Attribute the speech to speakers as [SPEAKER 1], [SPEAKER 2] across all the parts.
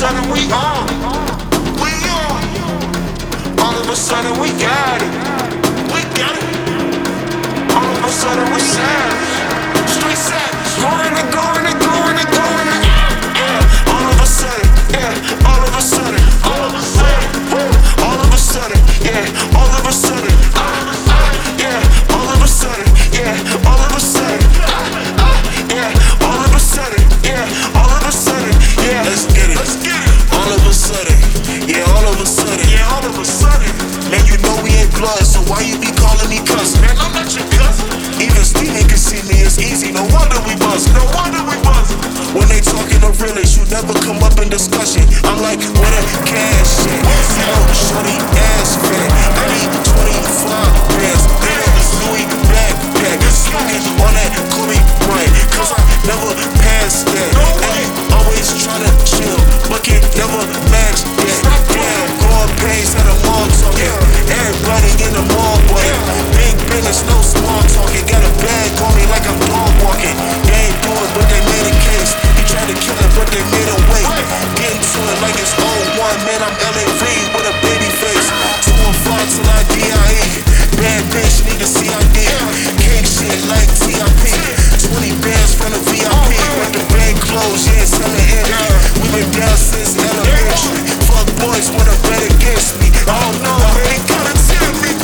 [SPEAKER 1] sudden we on. We on. All of a sudden we got it. We got it. All of a sudden we savage. Street savage. Going and going and going and going and yeah. All of a sudden, yeah. All of a sudden, all of a sudden, all of a sudden, yeah. All of a sudden, yeah. All of a sudden, yeah. All of a sudden, yeah. All of a sudden, yeah. All of a sudden, yeah. Let's get it. Let's get it. All of a sudden, yeah. All of a sudden, yeah. All of a sudden. Man, you know we ain't blood, so why you be calling me cousin? Man, I'm not your cousin. Even Steven can see me, it's easy. No wonder we buzzin'. No wonder we buzzin'. When they talking the realest, you never come up in discussion. I'm like, where the cash at? You know, shorty ass fat. I need 25 bands. They got this Louis backpack. Smoking on that Kobe Bryant. Cause I never passed that. And always tryna chill, but can never match that. Damn, going pays at a mall talking. Everybody in the mall, boy. Big business, no small talking. Got a bag on me like I'm dog walking. They ain't do it, but they made a case. He tried to kill it, but they made him wait. Getting to it like it's 01. Man, I'm LA Reid with a baby face. 2 and 5 till I DIE. Bad bitch, need a CID. King shit like TIP. 20 bands from the VIP. With the bank closed, yeah, selling empty. We been down since elementary. Fuck boys wanna bet against me. Oh no, man, gotta tell me.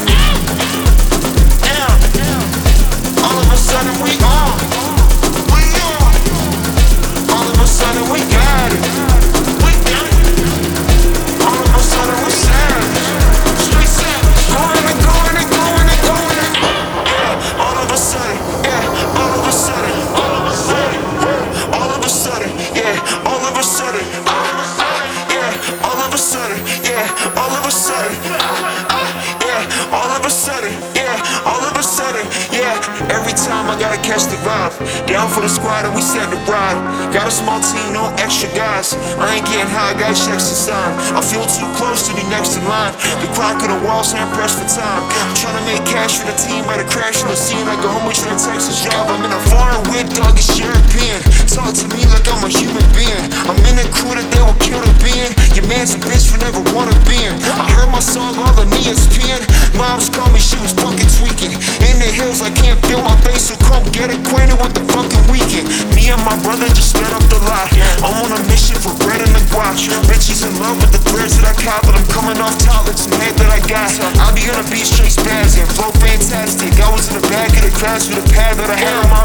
[SPEAKER 1] Yeah. All of a sudden we on. We on. All of a sudden we got it. We got it. All of a sudden we savage. Street savage. Going and going and going and going and yeah. All of a sudden, yeah. All of a sudden, all of a sudden, all of a sudden, yeah. All of a sudden, yeah. All of a sudden, yeah. All of a sudden, yeah. All of a sudden, yeah. All of a sudden, yeah. Every time I gotta catch the vibe. Down for the squad and we set the ride. Got a small team, no extra guys. I ain't getting high, got checks to sign. I feel too close to be next in line. The clock of the walls, hand pressed for time. I'm trying to make cash for the team, by the crash in the scene. Like a homie trying to Texas job. I'm in a foreign whip, dog, it's European. Talk to me like I'm a human being. I'm in a crew that they will kill the being. Your man's a bitch for never wanna be in. I heard my song all on ESPN. Moms call me, she was fucking tweaking. In the hills, I can't feel my face, so come get acquainted with the fucking weekend. Me and my brother just sped up the lot. I'm on a mission for bread and the guac. Bitches in love with the threads that I cop, but I'm coming off top like some head that I got. I be on a beach straight spazzing, flow fantastic. I was in the back of the class with a pad that I had on my